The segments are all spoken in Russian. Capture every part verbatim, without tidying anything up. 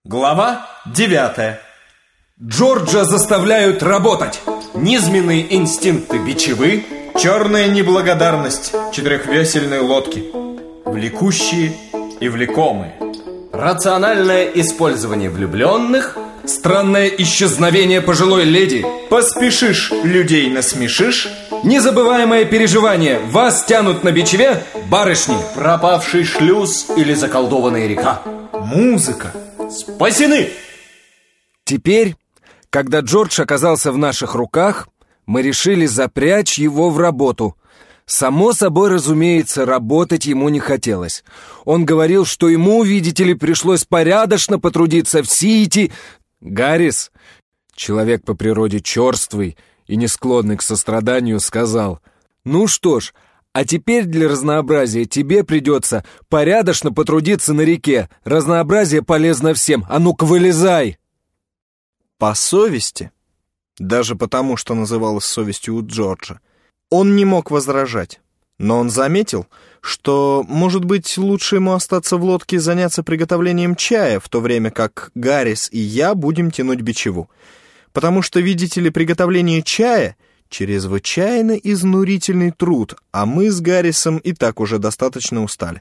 Глава девятая. Джорджа заставляют работать. Низменные инстинкты бичевы, черная неблагодарность четырехвесельной лодки, влекущие и влекомые, рациональное использование влюбленных, странное исчезновение пожилой леди, поспешишь, людей насмешишь, незабываемое переживание, вас тянут на бичеве барышни, пропавший шлюз или заколдованная река, музыка. Спасены! Теперь, когда Джордж оказался в наших руках, мы решили запрячь его в работу. Само собой, разумеется, работать ему не хотелось. Он говорил, что ему, видите ли, пришлось порядочно потрудиться в Сити. Гаррис, человек по природе черствый и не склонный к состраданию, сказал: «Ну что ж, а теперь для разнообразия тебе придется порядочно потрудиться на реке. Разнообразие полезно всем. А ну-ка, вылезай!» По совести, даже потому, что называлось совестью у Джорджа, он не мог возражать. Но он заметил, что, может быть, лучше ему остаться в лодке и заняться приготовлением чая, в то время как Гаррис и я будем тянуть бичеву. Потому что, видите ли, приготовление чая — чрезвычайно изнурительный труд, а мы с Гаррисом и так уже достаточно устали.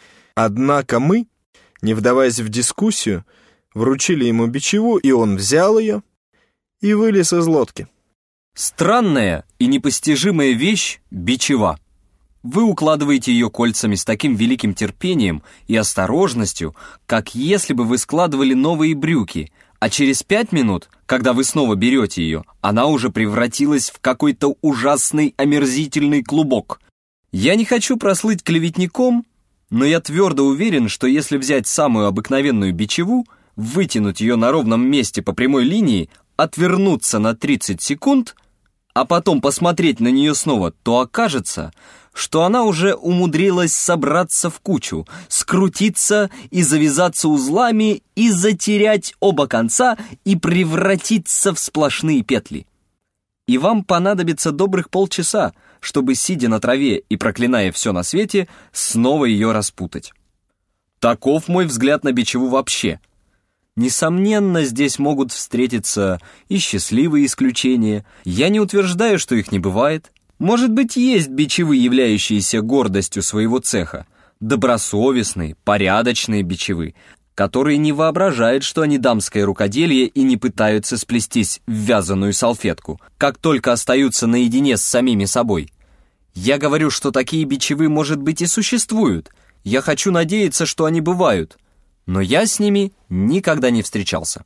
Однако мы, не вдаваясь в дискуссию, вручили ему бичеву, и он взял ее и вылез из лодки. Странная и непостижимая вещь — бичева. Вы укладываете ее кольцами с таким великим терпением и осторожностью, как если бы вы складывали новые брюки, а через пять минут, когда вы снова берете ее, она уже превратилась в какой-то ужасный омерзительный клубок. Я не хочу прослыть клеветником, но я твердо уверен, что если взять самую обыкновенную бичеву, вытянуть ее на ровном месте по прямой линии, отвернуться на тридцать секунд, а потом посмотреть на нее снова, то окажется, что она уже умудрилась собраться в кучу, скрутиться и завязаться узлами и затерять оба конца и превратиться в сплошные петли. И вам понадобится добрых полчаса, чтобы, сидя на траве и проклиная все на свете, снова ее распутать. Таков мой взгляд на бичеву вообще. Несомненно, здесь могут встретиться и счастливые исключения. Я не утверждаю, что их не бывает. Может быть, есть бичевы, являющиеся гордостью своего цеха, добросовестные, порядочные бичевы, которые не воображают, что они дамское рукоделие и не пытаются сплестись в вязаную салфетку, как только остаются наедине с самими собой. Я говорю, что такие бичевы, может быть, и существуют. Я хочу надеяться, что они бывают, но я с ними никогда не встречался.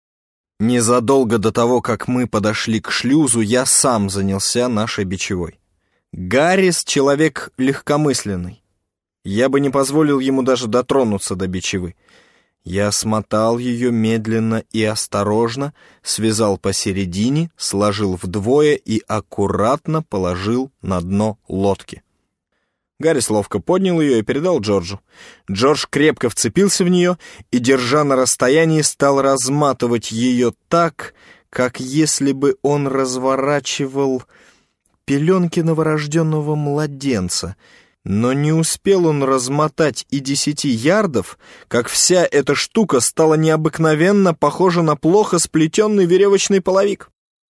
Незадолго до того, как мы подошли к шлюзу, я сам занялся нашей бичевой. Гаррис — человек легкомысленный. Я бы не позволил ему даже дотронуться до бичевы. Я смотал ее медленно и осторожно, связал посередине, сложил вдвое и аккуратно положил на дно лодки. Гаррис ловко поднял ее и передал Джорджу. Джордж крепко вцепился в нее и, держа на расстоянии, стал разматывать ее так, как если бы он разворачивал пеленки новорожденного младенца. Но не успел он размотать и десяти ярдов, как вся эта штука стала необыкновенно похожа на плохо сплетенный веревочный половик.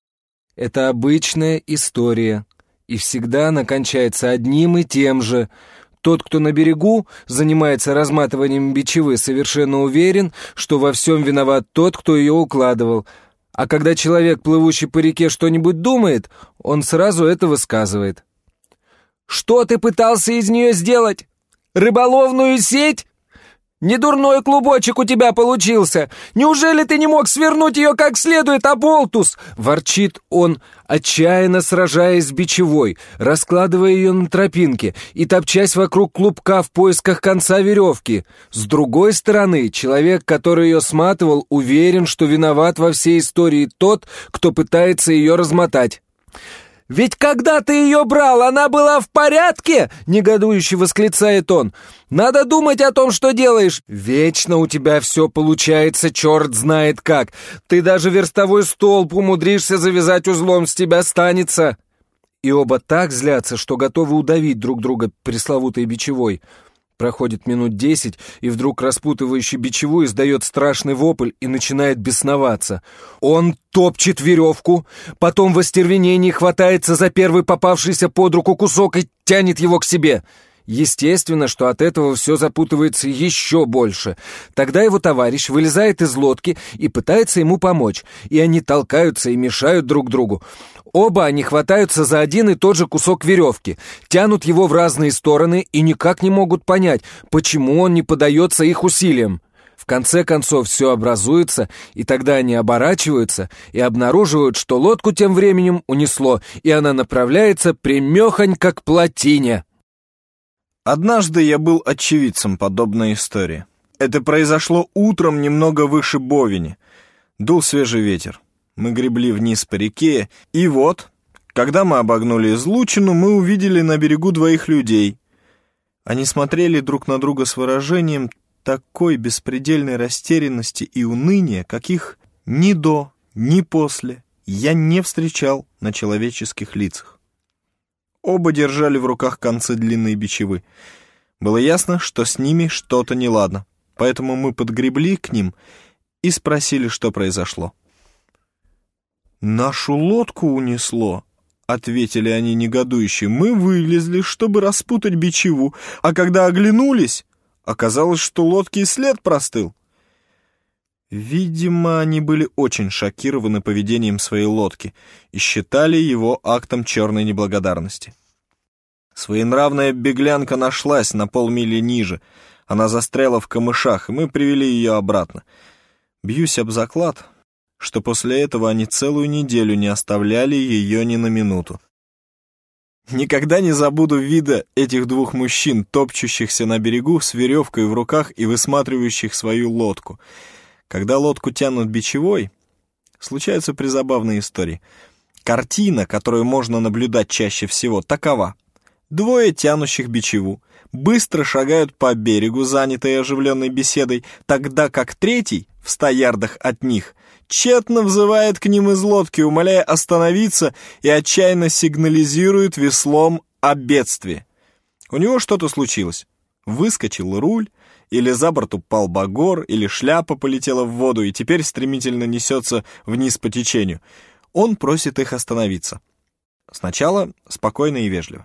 Это обычная история. И всегда она кончается одним и тем же. Тот, кто на берегу занимается разматыванием бичевы, совершенно уверен, что во всем виноват тот, кто ее укладывал. А когда человек, плывущий по реке, что-нибудь думает, он сразу это высказывает. «Что ты пытался из нее сделать? Рыболовную сеть? Недурной клубочек у тебя получился. Неужели ты не мог свернуть ее как следует, оболтус?» Ворчит он, отчаянно сражаясь с бичевой, раскладывая ее на тропинке и топчась вокруг клубка в поисках конца веревки. С другой стороны, человек, который ее сматывал, уверен, что виноват во всей истории тот, кто пытается ее размотать. «Ведь когда ты ее брал, она была в порядке?» — негодующе восклицает он. «Надо думать о том, что делаешь. Вечно у тебя все получается, черт знает как. Ты даже верстовой столб умудришься завязать узлом, с тебя станется». И оба так злятся, что готовы удавить друг друга пресловутой бичевой. Проходит минут десять, и вдруг распутывающий бичеву издает страшный вопль и начинает бесноваться. Он топчет веревку, потом в остервенении хватается за первый попавшийся под руку кусок и тянет его к себе. Естественно, что от этого все запутывается еще больше. Тогда его товарищ вылезает из лодки и пытается ему помочь, и они толкаются и мешают друг другу. Оба они хватаются за один и тот же кусок веревки, тянут его в разные стороны и никак не могут понять, почему он не поддается их усилиям. В конце концов все образуется, и тогда они оборачиваются и обнаруживают, что лодку тем временем унесло, и она направляется прямехонько к плотине. Однажды я был очевидцем подобной истории. Это произошло утром немного выше Бовени. Дул свежий ветер. Мы гребли вниз по реке, и вот, когда мы обогнули излучину, мы увидели на берегу двоих людей. Они смотрели друг на друга с выражением такой беспредельной растерянности и уныния, каких ни до, ни после я не встречал на человеческих лицах. Оба держали в руках концы длинной бичевы. Было ясно, что с ними что-то неладно, поэтому мы подгребли к ним и спросили, что произошло. «Нашу лодку унесло», — ответили они негодующе. «Мы вылезли, чтобы распутать бичеву, а когда оглянулись, оказалось, что лодки и след простыл». Видимо, они были очень шокированы поведением своей лодки и считали его актом черной неблагодарности. Своенравная беглянка нашлась на полмили ниже. Она застряла в камышах, и мы привели ее обратно. Бьюсь об заклад, что после этого они целую неделю не оставляли ее ни на минуту. Никогда не забуду вида этих двух мужчин, топчущихся на берегу с веревкой в руках и высматривающих свою лодку. Когда лодку тянут бичевой, случаются призабавные истории. Картина, которую можно наблюдать чаще всего, такова. Двое тянущих бичеву быстро шагают по берегу, занятые оживленной беседой, тогда как третий, в ста ярдах от них, тщетно взывает к ним из лодки, умоляя остановиться, и отчаянно сигнализирует веслом о бедствии. У него что-то случилось. Выскочил руль, или за борт упал багор, или шляпа полетела в воду и теперь стремительно несется вниз по течению. Он просит их остановиться. Сначала спокойно и вежливо.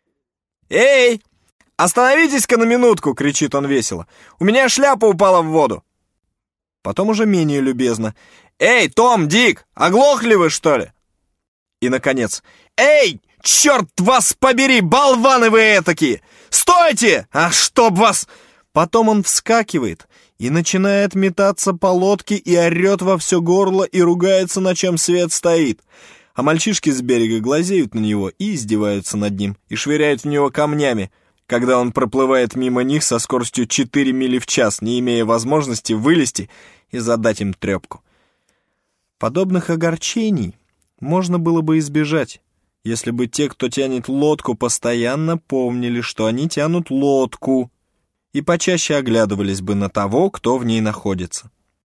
«Эй, остановитесь-ка на минутку!» — кричит он весело. «У меня шляпа упала в воду!» Потом уже менее любезно. «Эй, Том, Дик, оглохли вы, что ли?» И, наконец, «Эй, черт вас побери, болваны вы этакие! Стойте! А чтоб вас...» Потом он вскакивает и начинает метаться по лодке и орет во все горло и ругается, на чем свет стоит. А мальчишки с берега глазеют на него и издеваются над ним, и швыряют в него камнями, когда он проплывает мимо них со скоростью четыре мили в час, не имея возможности вылезти и задать им трепку. Подобных огорчений можно было бы избежать, если бы те, кто тянет лодку, постоянно помнили, что они тянут лодку, и почаще оглядывались бы на того, кто в ней находится.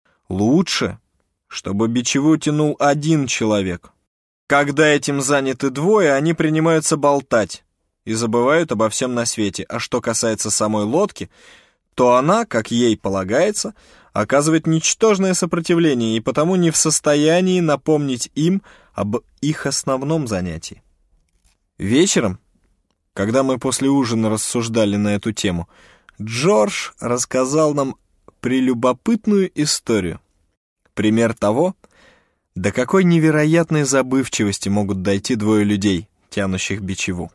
Лучше, чтобы бичеву тянул один человек. Когда этим заняты двое, они принимаются болтать и забывают обо всем на свете. А что касается самой лодки, то она, как ей полагается, оказывает ничтожное сопротивление и потому не в состоянии напомнить им об их основном занятии. Вечером, когда мы после ужина рассуждали на эту тему, Джордж рассказал нам прелюбопытную историю. Пример того, до какой невероятной забывчивости могут дойти двое людей, тянущих бичеву.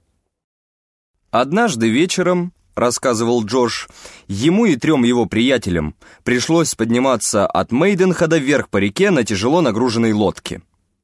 Однажды вечером, рассказывал Джордж, ему и трем его приятелям пришлось подниматься от Мейденхеда вверх по реке на тяжело нагруженной лодке.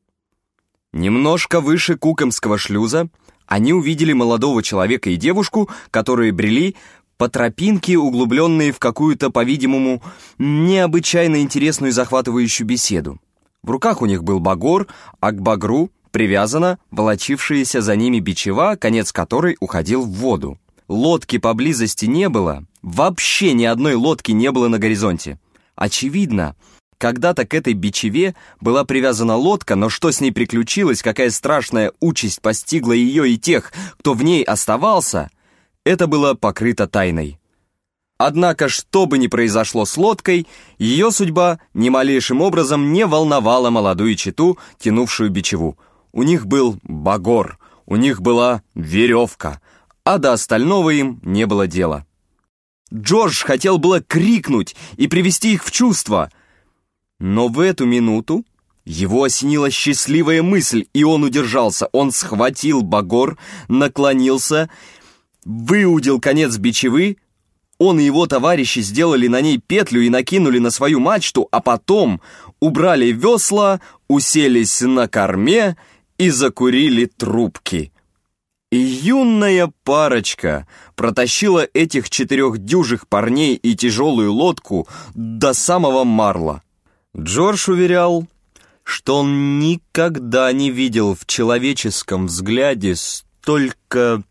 Немножко выше Кукомского шлюза они увидели молодого человека и девушку, которые брели по тропинке, углубленные в какую-то, по-видимому, необычайно интересную и захватывающую беседу. В руках у них был багор, а к багру привязана волочившаяся за ними бичева, конец которой уходил в воду. Лодки поблизости не было, вообще ни одной лодки не было на горизонте. Очевидно, когда-то к этой бичеве была привязана лодка, но что с ней приключилось, какая страшная участь постигла ее и тех, кто в ней оставался, это было покрыто тайной. Однако, что бы ни произошло с лодкой, ее судьба ни малейшим образом не волновала молодую чету, тянувшую бичеву. У них был багор, у них была веревка, а до остального им не было дела. Джордж хотел было крикнуть и привести их в чувство, но в эту минуту его осенила счастливая мысль, и он удержался. Он схватил багор, наклонился, выудил конец бичевы. Он и его товарищи сделали на ней петлю и накинули на свою мачту, а потом убрали весла, уселись на корме и закурили трубки. И юная парочка протащила этих четырех дюжих парней и тяжелую лодку до самого марла. Джордж уверял, что он никогда не видел в человеческом взгляде столько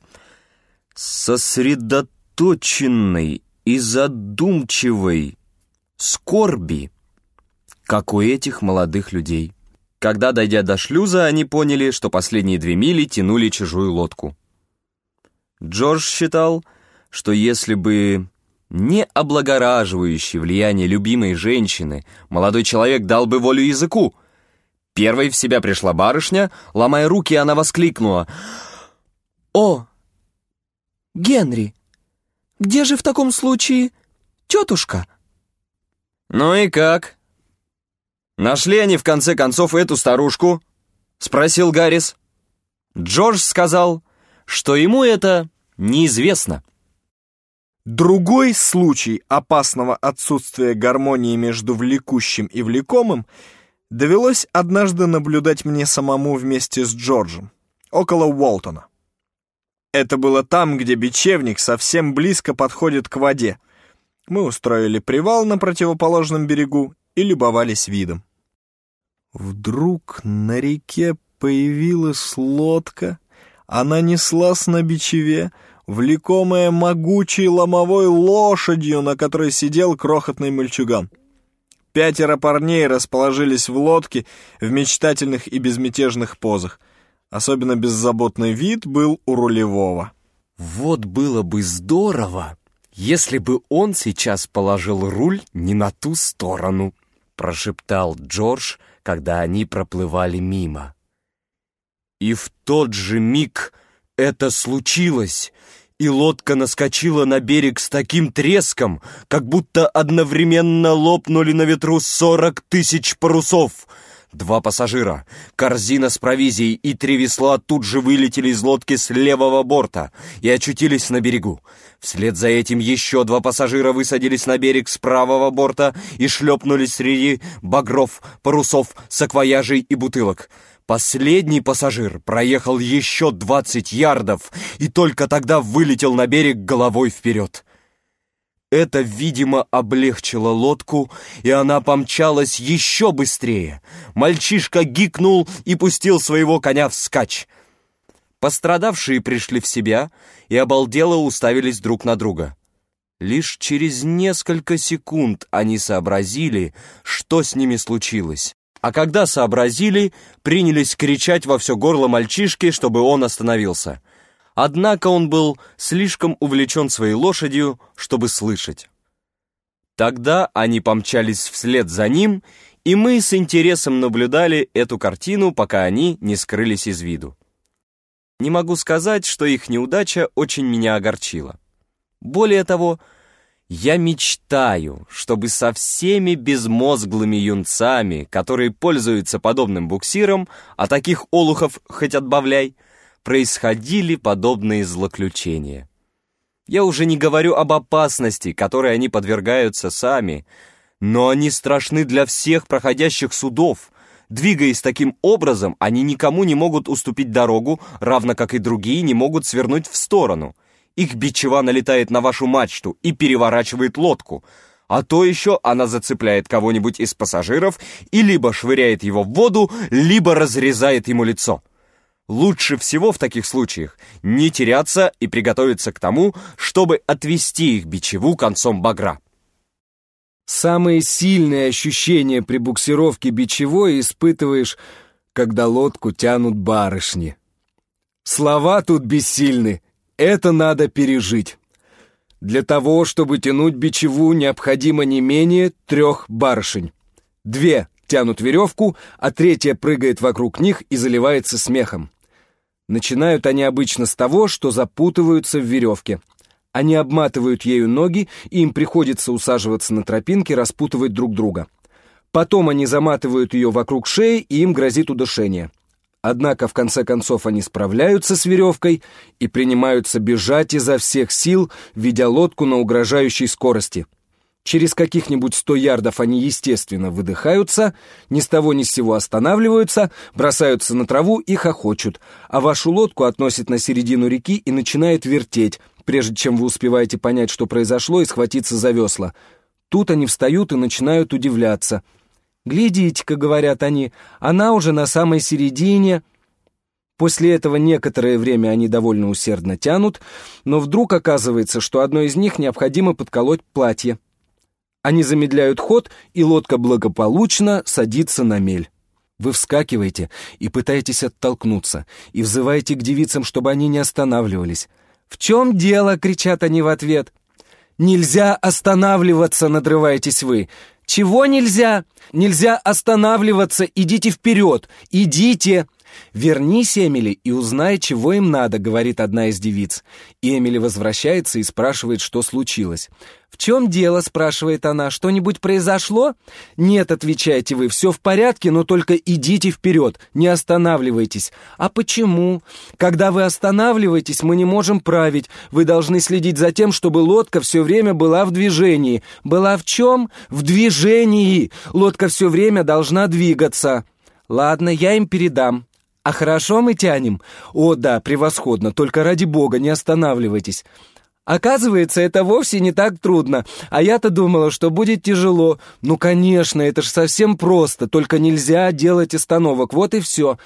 сосредоточенной и задумчивой скорби, как у этих молодых людей. Когда, дойдя до шлюза, они поняли, что последние две мили тянули чужую лодку. Джордж считал, что если бы не облагораживающее влияние любимой женщины, молодой человек дал бы волю языку. Первой в себя пришла барышня. Ломая руки, она воскликнула: «О, Генри, где же в таком случае тетушка?» «Ну и как? Нашли они в конце концов эту старушку?» — спросил Гаррис. Джордж сказал, что ему это неизвестно. Другой случай опасного отсутствия гармонии между влекущим и влекомым довелось однажды наблюдать мне самому вместе с Джорджем, около Уолтона. Это было там, где бечевник совсем близко подходит к воде. Мы устроили привал на противоположном берегу и любовались видом. Вдруг на реке появилась лодка. Она неслась на бичеве, влекомая могучей ломовой лошадью, на которой сидел крохотный мальчуган. Пятеро парней расположились в лодке в мечтательных и безмятежных позах. Особенно беззаботный вид был у рулевого. «Вот было бы здорово, если бы он сейчас положил руль не на ту сторону», прошептал Джордж, когда они проплывали мимо. И в тот же миг это случилось, и лодка наскочила на берег с таким треском, как будто одновременно лопнули на ветру сорок тысяч парусов. Два пассажира, корзина с провизией и три весла тут же вылетели из лодки с левого борта и очутились на берегу. Вслед за этим еще два пассажира высадились на берег с правого борта и шлепнулись среди багров, парусов, саквояжей и бутылок. Последний пассажир проехал еще двадцать ярдов и только тогда вылетел на берег головой вперед. Это, видимо, облегчило лодку, и она помчалась еще быстрее. Мальчишка гикнул и пустил своего коня вскачь. Пострадавшие пришли в себя и обалдело уставились друг на друга. Лишь через несколько секунд они сообразили, что с ними случилось. А когда сообразили, принялись кричать во все горло мальчишке, чтобы он остановился. Однако он был слишком увлечен своей лошадью, чтобы слышать. Тогда они помчались вслед за ним, и мы с интересом наблюдали эту картину, пока они не скрылись из виду. Не могу сказать, что их неудача очень меня огорчила. Более того, я мечтаю, чтобы со всеми безмозглыми юнцами, которые пользуются подобным буксиром, а таких олухов хоть отбавляй, происходили подобные злоключения. Я уже не говорю об опасности, которой они подвергаются сами, но они страшны для всех проходящих судов. Двигаясь таким образом, они никому не могут уступить дорогу, равно как и другие не могут свернуть в сторону. Их бичева налетает на вашу мачту и переворачивает лодку, а то еще она зацепляет кого-нибудь из пассажиров и либо швыряет его в воду, либо разрезает ему лицо. Лучше всего в таких случаях не теряться и приготовиться к тому, чтобы отвести их бичеву концом багра. Самые сильные ощущения при буксировке бичевой испытываешь, когда лодку тянут барышни. Слова тут бессильны, это надо пережить. Для того, чтобы тянуть бичеву, необходимо не менее трех барышень. Две тянут веревку, а третья прыгает вокруг них и заливается смехом. Начинают они обычно с того, что запутываются в веревке. Они обматывают ею ноги, и им приходится усаживаться на тропинке, распутывать друг друга. Потом они заматывают ее вокруг шеи, и им грозит удушение. Однако, в конце концов, они справляются с веревкой и принимаются бежать изо всех сил, ведя лодку на угрожающей скорости. Через каких-нибудь сто ярдов они, естественно, выдыхаются, ни с того ни с сего останавливаются, бросаются на траву и хохочут, а вашу лодку относят на середину реки и начинает вертеть, прежде чем вы успеваете понять, что произошло, и схватиться за весла. Тут они встают и начинают удивляться. «Глядите-ка», — говорят они, — «она уже на самой середине». После этого некоторое время они довольно усердно тянут, но вдруг оказывается, что одной из них необходимо подколоть платье. Они замедляют ход, и лодка благополучно садится на мель. Вы вскакиваете и пытаетесь оттолкнуться, и взываете к девицам, чтобы они не останавливались. «В чем дело?» — кричат они в ответ. «Нельзя останавливаться!» — надрываетесь вы. «Чего нельзя? Нельзя останавливаться! Идите вперед! Идите!» «Вернись, Эмили, и узнай, чего им надо», — говорит одна из девиц. И Эмили возвращается и спрашивает, что случилось. «В чем дело?» — спрашивает она. «Что-нибудь произошло?» «Нет», — отвечаете вы, — «все в порядке, но только идите вперед, не останавливайтесь». «А почему?» «Когда вы останавливаетесь, мы не можем править. Вы должны следить за тем, чтобы лодка все время была в движении». «Была в чем?» «В движении. Лодка все время должна двигаться». «Ладно, я им передам». «А хорошо мы тянем?» «О, да, превосходно, только ради бога не останавливайтесь». Оказывается, это вовсе не так трудно, а я-то думала, что будет тяжело. Ну, конечно, это ж совсем просто, только нельзя делать остановок, вот и все.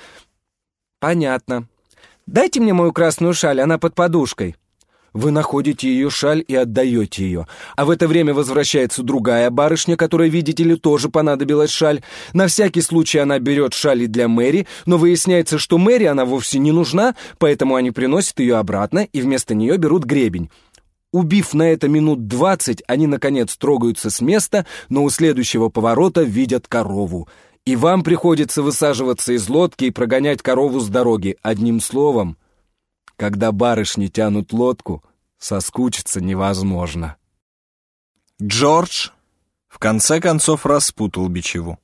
Понятно. Дайте мне мою красную шаль, она под подушкой. Вы находите ее шаль и отдаете ее. А в это время возвращается другая барышня, которой, видите ли, тоже понадобилась шаль. На всякий случай она берет шаль и для Мэри, но выясняется, что Мэри она вовсе не нужна, поэтому они приносят ее обратно и вместо нее берут гребень. Убив на это минут двадцать, они, наконец, трогаются с места, но у следующего поворота видят корову. И вам приходится высаживаться из лодки и прогонять корову с дороги. Одним словом, когда барышни тянут лодку, соскучиться невозможно. Джордж в конце концов распутал бичеву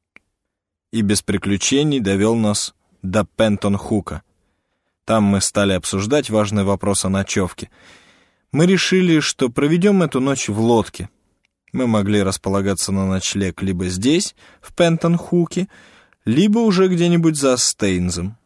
и без приключений довел нас до Пентон-Хука. Там мы стали обсуждать важный вопрос о ночевке. Мы решили, что проведем эту ночь в лодке. Мы могли располагаться на ночлег либо здесь, в Пентон-Хуке, либо уже где-нибудь за Стейнзом.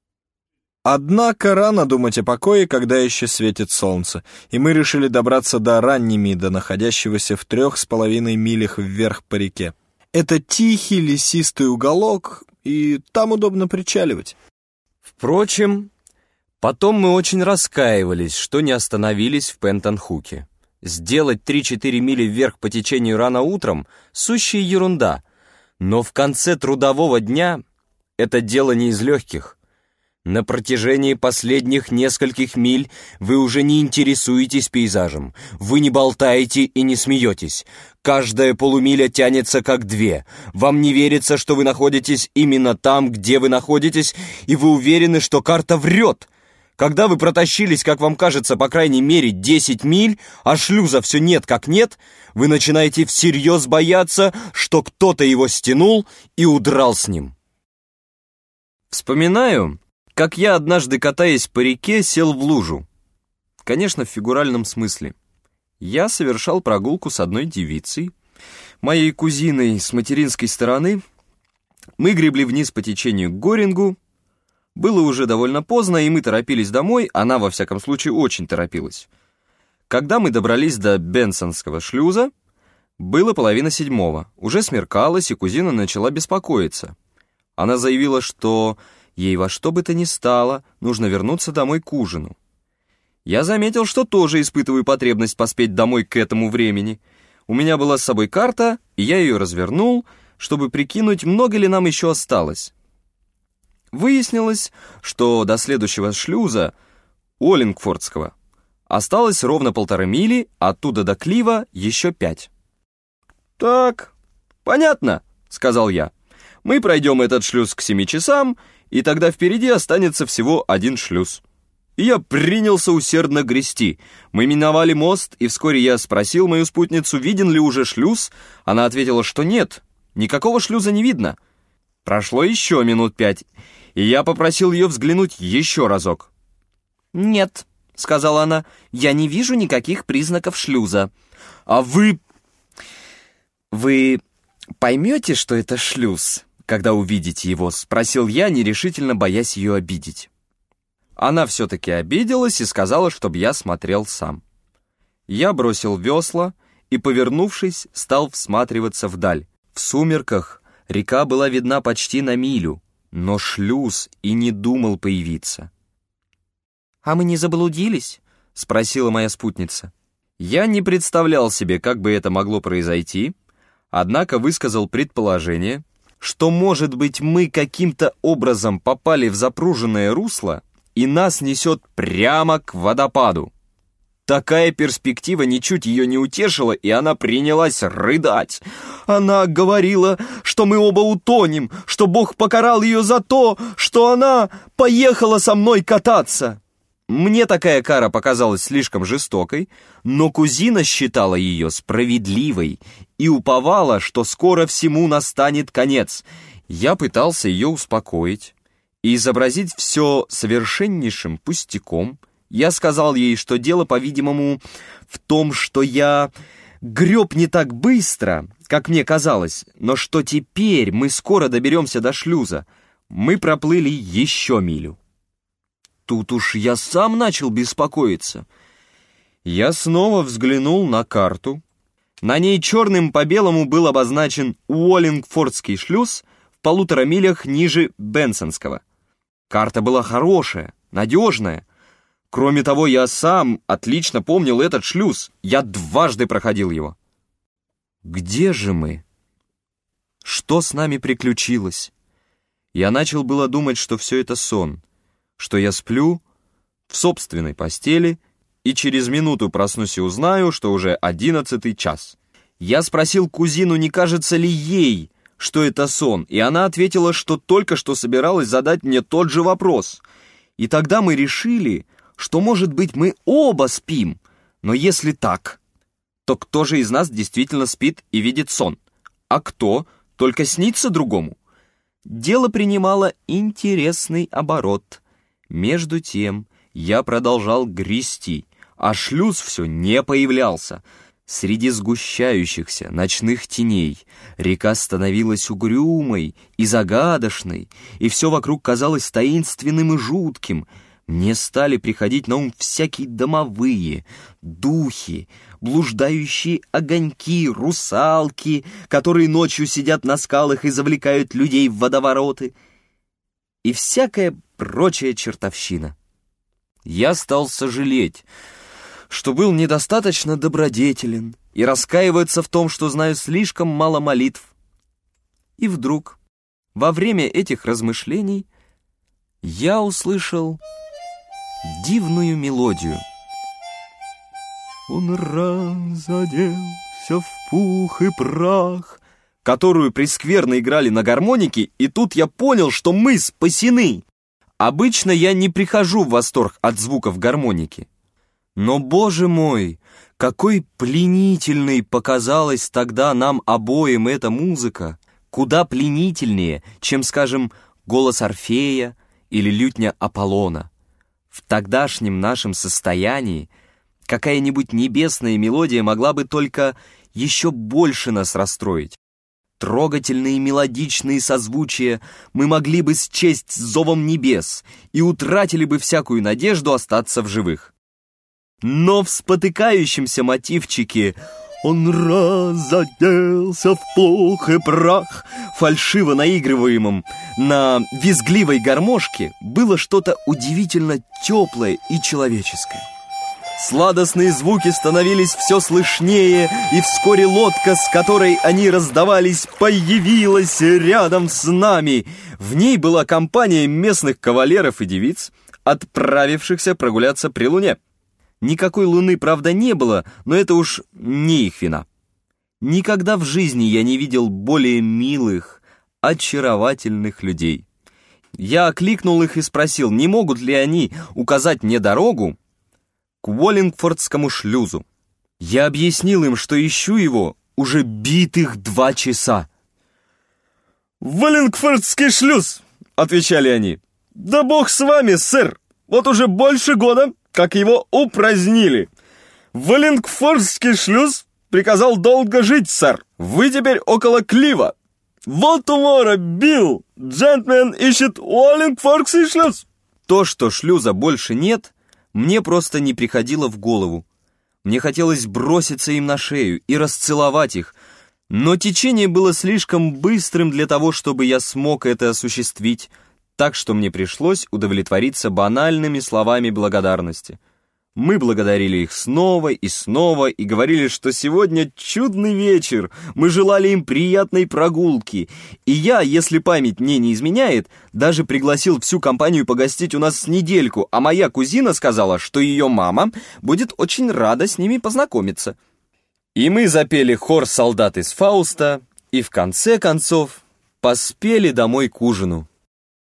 Однако рано думать о покое, когда еще светит солнце, и мы решили добраться до Раннимида, находящегося в трех с половиной милях вверх по реке. Это тихий лесистый уголок, и там удобно причаливать. Впрочем, потом мы очень раскаивались, что не остановились в Пентон-Хуке. Сделать три-четыре мили вверх по течению рано утром — сущая ерунда, но в конце трудового дня это дело не из легких. На протяжении последних нескольких миль вы уже не интересуетесь пейзажем, вы не болтаете и не смеетесь. Каждая полумиля тянется как две. Вам не верится, что вы находитесь именно там, где вы находитесь, и вы уверены, что карта врет. Когда вы протащились, как вам кажется, по крайней мере десять миль, а шлюза все нет как нет, вы начинаете всерьез бояться, что кто-то его стянул и удрал с ним. Вспоминаю, как я однажды, катаясь по реке, сел в лужу. Конечно, в фигуральном смысле. Я совершал прогулку с одной девицей, моей кузиной с материнской стороны. Мы гребли вниз по течению к Горингу. Было уже довольно поздно, и мы торопились домой, она, во всяком случае, очень торопилась. Когда мы добрались до Бенсонского шлюза, было половина седьмого. Уже смеркалось, и кузина начала беспокоиться. Она заявила, что ей во что бы то ни стало нужно вернуться домой к ужину. Я заметил, что тоже испытываю потребность поспеть домой к этому времени. У меня была с собой карта, и я ее развернул, чтобы прикинуть, много ли нам еще осталось. Выяснилось, что до следующего шлюза, Уоллингфордского, Осталось ровно полторы мили, оттуда до Клива еще пять. «Так, понятно», — сказал я. «Мы пройдем этот шлюз к семи часам, и тогда впереди останется всего один шлюз». И я принялся усердно грести. Мы миновали мост, и вскоре я спросил мою спутницу, виден ли уже шлюз. Она ответила, что нет, никакого шлюза не видно. Прошло еще минут пять, и я попросил ее взглянуть еще разок. «Нет», — сказала она, — «я не вижу никаких признаков шлюза». «А вы... вы поймете, что это шлюз, когда увидите его?» — спросил я, нерешительно боясь ее обидеть. Она все-таки обиделась и сказала, чтобы я смотрел сам. Я бросил весла и, повернувшись, стал всматриваться вдаль. В сумерках река была видна почти на милю, но шлюз и не думал появиться. «А мы не заблудились?» — спросила моя спутница. Я не представлял себе, как бы это могло произойти, однако высказал предположение, что, может быть, мы каким-то образом попали в запруженное русло, и нас несет прямо к водопаду. Такая перспектива ничуть ее не утешила, и она принялась рыдать. Она говорила, что мы оба утонем, что Бог покарал ее за то, что она поехала со мной кататься. Мне такая кара показалась слишком жестокой, но кузина считала ее справедливой и уповала, что скоро всему настанет конец. Я пытался ее успокоить и изобразить все совершеннейшим пустяком. Я сказал ей, что дело, по-видимому, в том, что я греб не так быстро, как мне казалось, но что теперь мы скоро доберемся до шлюза. Мы проплыли еще милю. Тут уж я сам начал беспокоиться. Я снова взглянул на карту. На ней черным по белому был обозначен Уоллингфордский шлюз в полутора милях ниже Бенсонского. Карта была хорошая, надежная. Кроме того, я сам отлично помнил этот шлюз. Я дважды проходил его. Где же мы? Что с нами приключилось? Я начал было думать, что все это сон, что я сплю в собственной постели и через минуту проснусь и узнаю, что уже одиннадцатый час. Я спросил кузину, не кажется ли ей, что это сон, и она ответила, что только что собиралась задать мне тот же вопрос. И тогда мы решили, что, может быть, мы оба спим, но если так, то кто же из нас действительно спит и видит сон, а кто только снится другому? Дело принимало интересный оборот. Между тем я продолжал грести, а шлюз все не появлялся. Среди сгущающихся ночных теней река становилась угрюмой и загадочной, и все вокруг казалось таинственным и жутким. Мне стали приходить на ум всякие домовые, духи, блуждающие огоньки, русалки, которые ночью сидят на скалах и завлекают людей в водовороты, и всякая прочая чертовщина. Я стал сожалеть, что был недостаточно добродетелен, и раскаиваться в том, что знаю слишком мало молитв. И вдруг, во время этих размышлений, я услышал дивную мелодию. «Он разоделся в пух и прах», которую прескверно играли на гармонике, и тут я понял, что мы спасены. Обычно я не прихожу в восторг от звуков гармоники. Но, боже мой, какой пленительной показалась тогда нам обоим эта музыка, куда пленительнее, чем, скажем, голос Орфея или лютня Аполлона. В тогдашнем нашем состоянии какая-нибудь небесная мелодия могла бы только еще больше нас расстроить. Трогательные мелодичные созвучия мы могли бы счесть зовом небес и утратили бы всякую надежду остаться в живых. Но в спотыкающемся мотивчике «Он разоделся в пух и прах», фальшиво наигрываемом на визгливой гармошке, было что-то удивительно теплое и человеческое. Сладостные звуки становились все слышнее, и вскоре лодка, с которой они раздавались, появилась рядом с нами. В ней была компания местных кавалеров и девиц, отправившихся прогуляться при луне. Никакой луны, правда, не было, но это уж не их вина. Никогда в жизни я не видел более милых, очаровательных людей. Я окликнул их и спросил, не могут ли они указать мне дорогу к Уоллингфордскому шлюзу. Я объяснил им, что ищу его уже битых два часа. «Уоллингфордский шлюз!» — отвечали они. «Да бог с вами, сэр! Вот уже больше года, как его упразднили. Уоллингфордский шлюз приказал долго жить, сэр. Вы теперь около Клива. Вот умора, Билл! Джентльмен ищет Уоллингфордский шлюз!» То, что шлюза больше нет, мне просто не приходило в голову. Мне хотелось броситься им на шею и расцеловать их, но течение было слишком быстрым для того, чтобы я смог это осуществить, так что мне пришлось удовлетвориться банальными словами благодарности. Мы благодарили их снова и снова и говорили, что сегодня чудный вечер, мы желали им приятной прогулки, и я, если память мне не изменяет, даже пригласил всю компанию погостить у нас с недельку, а моя кузина сказала, что ее мама будет очень рада с ними познакомиться. И мы запели хор солдат из Фауста, и в конце концов поспели домой к ужину.